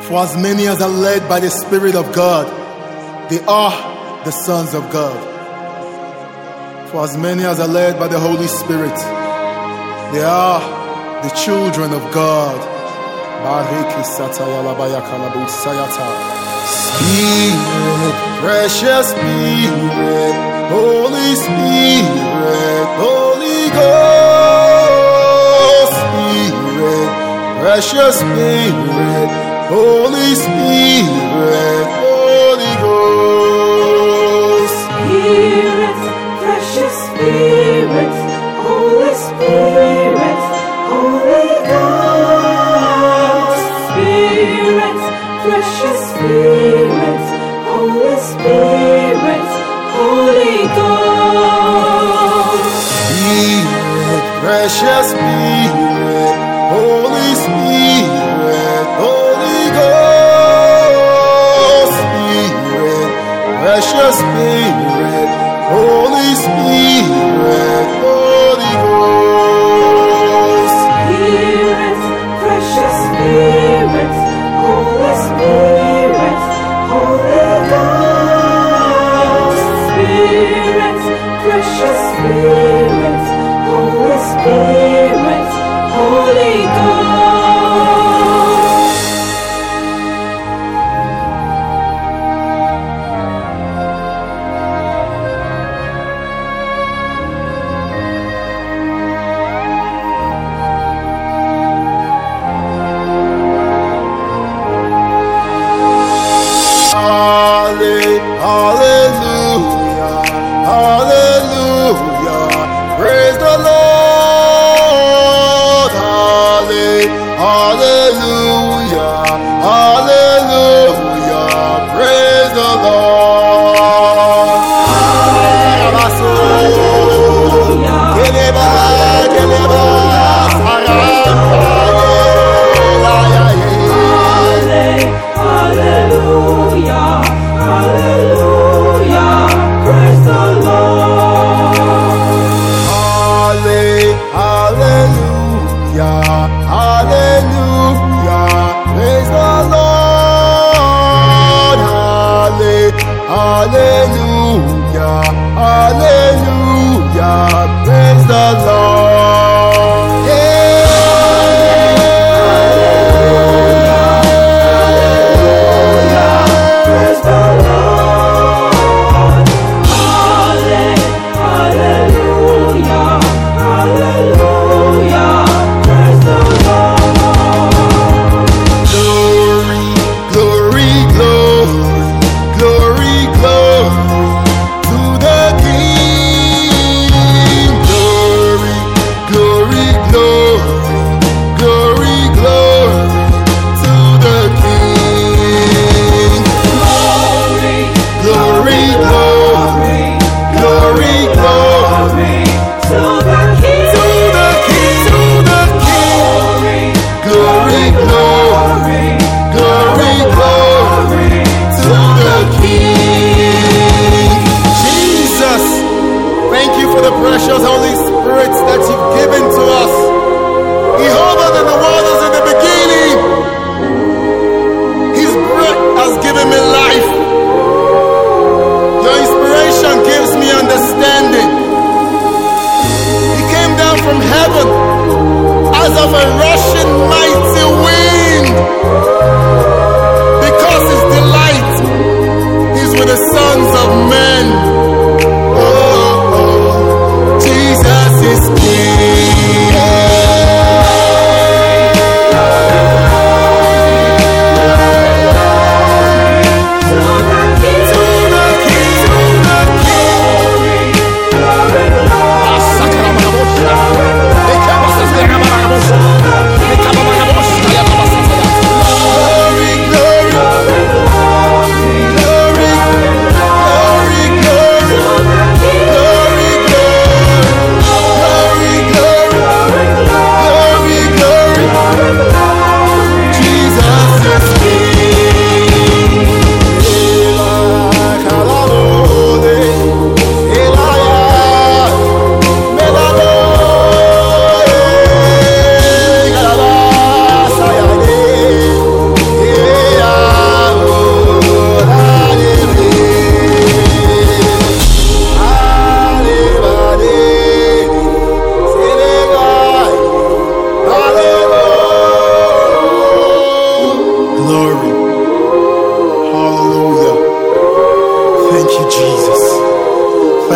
For as many as are led by the Spirit of God, they are the sons of God. For as many as are led by the Holy Spirit, they are the children of God. Spirit, precious Spirit, Holy Spirit, Holy Ghost. Spirit, precious Spirit, Holy Spirit, Holy Ghost. Spirit, precious Spirit, Holy Spirit, Holy Ghost. Spirit, precious Spirit, Holy Spirit, Holy Ghost. Spirit, precious Spirit, Holy Spirit, Holy Ghost. Spirit, precious Spirit, Holy Spirit, Holy Ghost. Spirit, precious Spirit, Holy Spirit, Holy Ghost. Spirit, precious Spirit, Holy Spirit, Holy Ghost. Hallelujah, hallelujah, praise the Lord, hallelujah.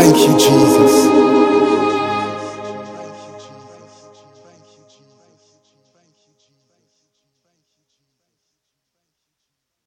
Thank you, Jesus.